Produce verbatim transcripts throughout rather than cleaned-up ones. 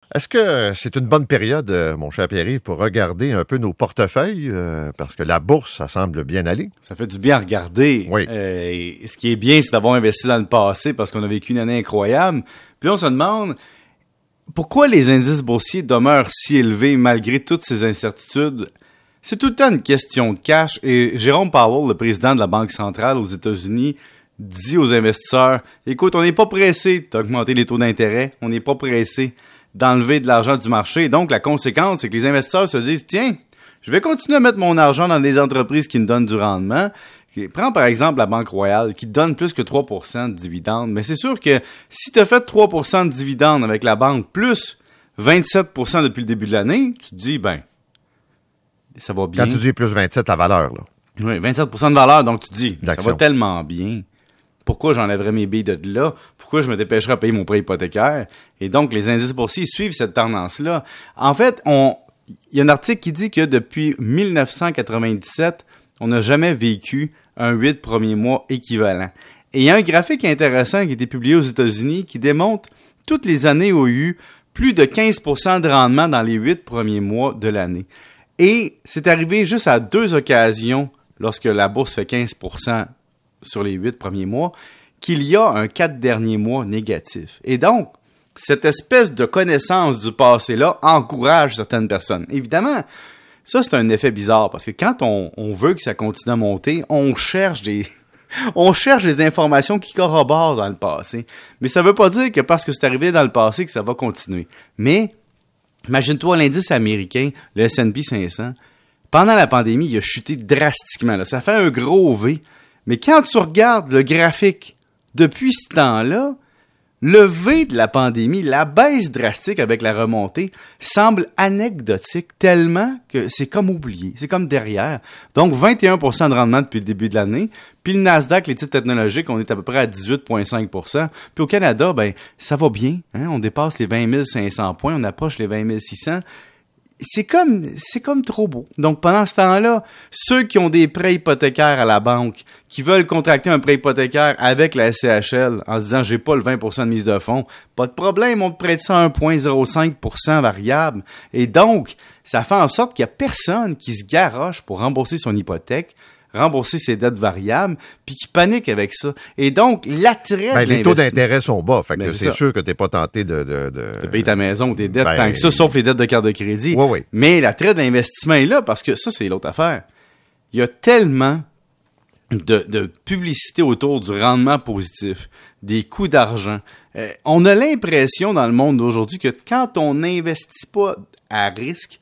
Est-ce que c'est une bonne période, mon cher Pierre-Yves, pour regarder un peu nos portefeuilles? Euh, parce que la bourse, ça semble bien aller. Ça fait du bien à regarder. Oui. Euh, et ce qui est bien, c'est d'avoir investi dans le passé parce qu'on a vécu une année incroyable. Puis on se demande pourquoi les indices boursiers demeurent si élevés malgré toutes ces incertitudes. C'est tout le temps une question de cash. Et Jérôme Powell, le président de la Banque centrale aux États-Unis, dit aux investisseurs, écoute, on n'est pas pressé d'augmenter les taux d'intérêt. On n'est pas pressé d'enlever de l'argent du marché. Donc, la conséquence, c'est que les investisseurs se disent, tiens, je vais continuer à mettre mon argent dans des entreprises qui me donnent du rendement. Prends par exemple la Banque Royale, qui donne plus que trois pour cent de dividendes. Mais c'est sûr que si tu as fait trois pour cent de dividendes avec la banque, plus vingt-sept pour cent depuis le début de l'année, tu te dis, ben, ça va bien. Quand tu dis plus vingt-sept, la valeur, là. Oui, vingt-sept pour cent de valeur, donc tu te dis, L'action. ça va tellement bien. Pourquoi j'enlèverais mes billes de là? Pourquoi je me dépêcherais à payer mon prêt hypothécaire? Et donc, les indices boursiers suivent cette tendance-là. En fait, on, il y a un article qui dit que depuis mille neuf cent quatre-vingt-dix-sept, on n'a jamais vécu un huit premiers mois équivalent. Et il y a un graphique intéressant qui a été publié aux États-Unis qui démontre toutes les années où il y a eu plus de quinze pour cent de rendement dans les huit premiers mois de l'année. Et c'est arrivé juste à deux occasions, lorsque la bourse fait quinze pour cent sur les huit premiers mois, qu'il y a un quatre derniers mois négatif. Et donc, cette espèce de connaissance du passé-là encourage certaines personnes. Évidemment, ça, c'est un effet bizarre, parce que quand on, on veut que ça continue à monter, on cherche des... on cherche des informations qui corroborent dans le passé. Mais ça veut pas dire que parce que c'est arrivé dans le passé que ça va continuer. Mais, imagine-toi l'indice américain, le S and P cinq cents, pendant la pandémie, il a chuté drastiquement. Là. Ça fait un gros V. Mais quand tu regardes le graphique depuis ce temps-là, le V de la pandémie, la baisse drastique avec la remontée, semble anecdotique tellement que c'est comme oublié, c'est comme derrière. Donc, vingt et un pour cent de rendement depuis le début de l'année. Puis le Nasdaq, les titres technologiques, on est à peu près à dix-huit virgule cinq pour cent. Puis au Canada, ben ça va bien. Hein? On dépasse les vingt mille cinq cents points, on approche les vingt mille six cents. C'est comme, c'est comme trop beau. Donc, pendant ce temps-là, ceux qui ont des prêts hypothécaires à la banque, qui veulent contracter un prêt hypothécaire avec la S C H L en se disant, j'ai pas le vingt pour cent de mise de fonds, pas de problème, on te prête ça à un virgule zéro cinq pour cent variable. Et donc, ça fait en sorte qu'il y a personne qui se garoche pour rembourser son hypothèque, rembourser ses dettes variables, puis qui panique avec ça. Et donc, l'attrait ben, de les taux d'intérêt sont bas, fait que ben, c'est, c'est sûr que t'es pas tenté de... de, de... de payer ta maison ou tes dettes, ben, tant que ça, sauf les dettes de carte de crédit. Oui, oui. Mais l'attrait de l'investissement est là, parce que ça, c'est l'autre affaire. Il y a tellement de, de publicité autour du rendement positif, des coûts d'argent. Euh, on a l'impression dans le monde d'aujourd'hui que quand on n'investit pas à risque,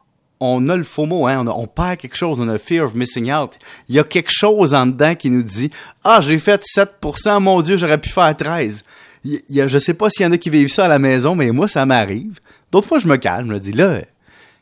on a le faux mot, hein? on, a, on perd quelque chose, on a le fear of missing out. Il y a quelque chose en dedans qui nous dit « Ah, j'ai fait sept pour cent, mon Dieu, j'aurais pu faire treize. » Il y a, je sais pas s'il y en a qui vivent ça à la maison, mais moi, ça m'arrive. D'autres fois, je me calme, je me dis « Là, calme-toi. »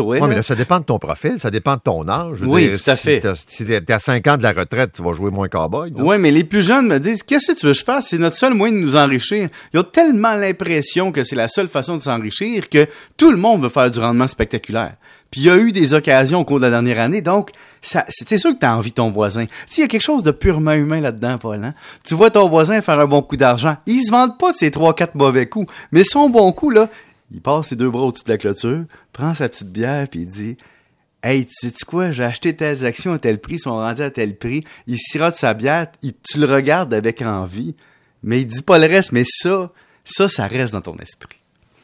Oui, mais là, ça dépend de ton profil, ça dépend de ton âge. Je veux oui, dire, tout à si fait. T'as, si t'es à cinq ans de la retraite, tu vas jouer moins cowboy. Oui, mais les plus jeunes me disent, qu'est-ce que tu veux que je fasse? C'est notre seul moyen de nous enrichir. Ils ont tellement l'impression que c'est la seule façon de s'enrichir que tout le monde veut faire du rendement spectaculaire. Puis il y a eu des occasions au cours de la dernière année, donc ça, c'est sûr que tu as envie de ton voisin. Tu sais, il y a quelque chose de purement humain là-dedans, Paul. Hein? Tu vois ton voisin faire un bon coup d'argent. Il se vante pas de ses trois, quatre mauvais coups, mais son bon coup, là, il passe ses deux bras au-dessus de la clôture, prend sa petite bière, puis il dit « Hey, tu sais-tu quoi? J'ai acheté telles actions à tel prix, ils sont rendus à tel prix. » Il sirote sa bière, il, tu le regardes avec envie, mais il dit pas le reste, mais ça, ça, ça reste dans ton esprit.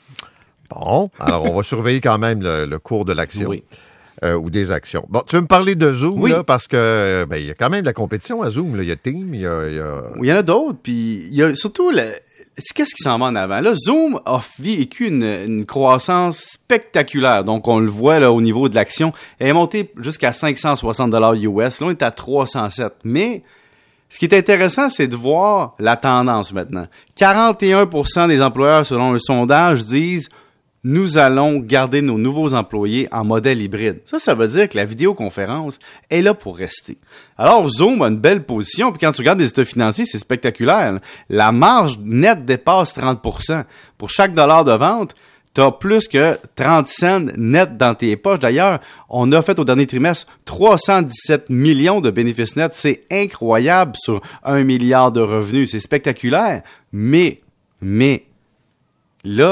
Bon, alors on va surveiller quand même le, le cours de l'action. Oui. Euh, ou des actions. Bon, tu veux me parler de Zoom, oui. là, parce que ben, il y a quand même de la compétition à Zoom. Là. Il y a Team, il y a... Il y, a... il y en a d'autres, puis il y a surtout... Le... Qu'est-ce qui s'en va en avant? Là, Zoom a vécu une, une croissance spectaculaire. Donc, on le voit là au niveau de l'action. Elle est montée jusqu'à cinq cent soixante dollars U S. Là, on est à trois cent sept. Mais ce qui est intéressant, c'est de voir la tendance maintenant. quarante et un pour cent des employeurs, selon un sondage, disent « Nous allons garder nos nouveaux employés en modèle hybride ». Ça, ça veut dire que la vidéoconférence est là pour rester. Alors, Zoom a une belle position, puis quand tu regardes les états financiers, c'est spectaculaire. La marge nette dépasse trente pour cent. Pour chaque dollar de vente, tu as plus que trente cents net dans tes poches. D'ailleurs, on a fait au dernier trimestre trois cent dix-sept millions de bénéfices nets. C'est incroyable sur un milliard de revenus. C'est spectaculaire. Mais, mais, là,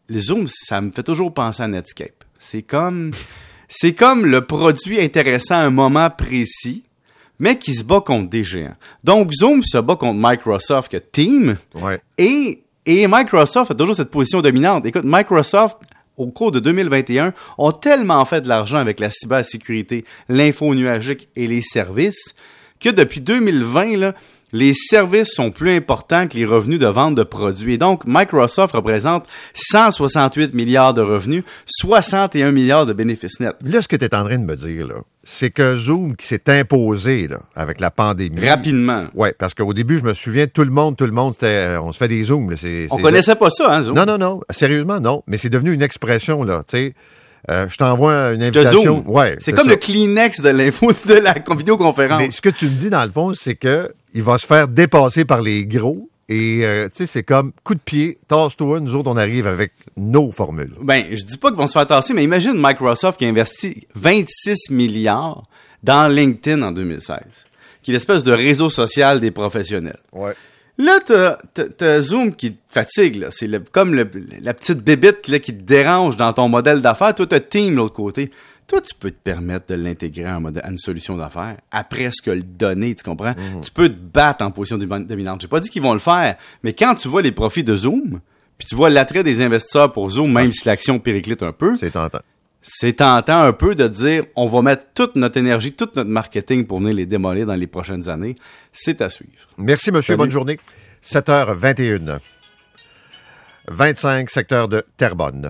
le Zoom, ça me fait toujours penser à Netscape. C'est comme, c'est comme le produit intéressant à un moment précis, mais qui se bat contre des géants. Donc, Zoom se bat contre Microsoft, que Teams, Ouais. et, et Microsoft a toujours cette position dominante. Écoute, Microsoft, au cours de deux mille vingt et un, ont tellement fait de l'argent avec la cybersécurité, l'info nuagique et les services, que depuis deux mille vingt, là, les services sont plus importants que les revenus de vente de produits. Et donc, Microsoft représente cent soixante-huit milliards de revenus, soixante et un milliards de bénéfices nets. Là, ce que tu es en train de me dire, là, c'est que Zoom qui s'est imposé là, avec la pandémie. Rapidement. Oui, parce qu'au début, je me souviens, tout le monde, tout le monde, c'était, on se fait des Zooms. Là, c'est, On c'est connaissait pas ça, hein, Zoom? Non, non, non. Sérieusement, non. Mais c'est devenu une expression, là. Tu sais, euh, je t'envoie une Je te invitation. zoome. Ouais, c'est comme ça. le Kleenex de l'info de la vidéoconférence. Mais ce que tu me dis, dans le fond, c'est que il va se faire dépasser par les gros. Et, euh, tu sais, c'est comme coup de pied, tasse-toi, nous autres, on arrive avec nos formules. Ben, je dis pas qu'ils vont se faire tasser, mais imagine Microsoft qui a investi vingt-six milliards dans LinkedIn en deux mille seize, qui est l'espèce de réseau social des professionnels. Ouais. Là, t'as, t'as, t'as Zoom qui te fatigue, là. C'est le, comme le, la petite bébite là, qui te dérange dans ton modèle d'affaires. Toi, t'as Team de l'autre côté. Toi, tu peux te permettre de l'intégrer à, un modèle, à une solution d'affaires après ce que le donner, tu comprends? Mm-hmm. Tu peux te battre en position dominante. J'ai pas dit qu'ils vont le faire, mais quand tu vois les profits de Zoom, puis tu vois l'attrait des investisseurs pour Zoom, même si l'action périclite un peu, c'est tentant. C'est tentant un peu de dire, on va mettre toute notre énergie, tout notre marketing pour venir les démolir dans les prochaines années. C'est à suivre. Merci, monsieur. Salut. Bonne journée. sept heures vingt et une. vingt-cinq, secteur de Terrebonne.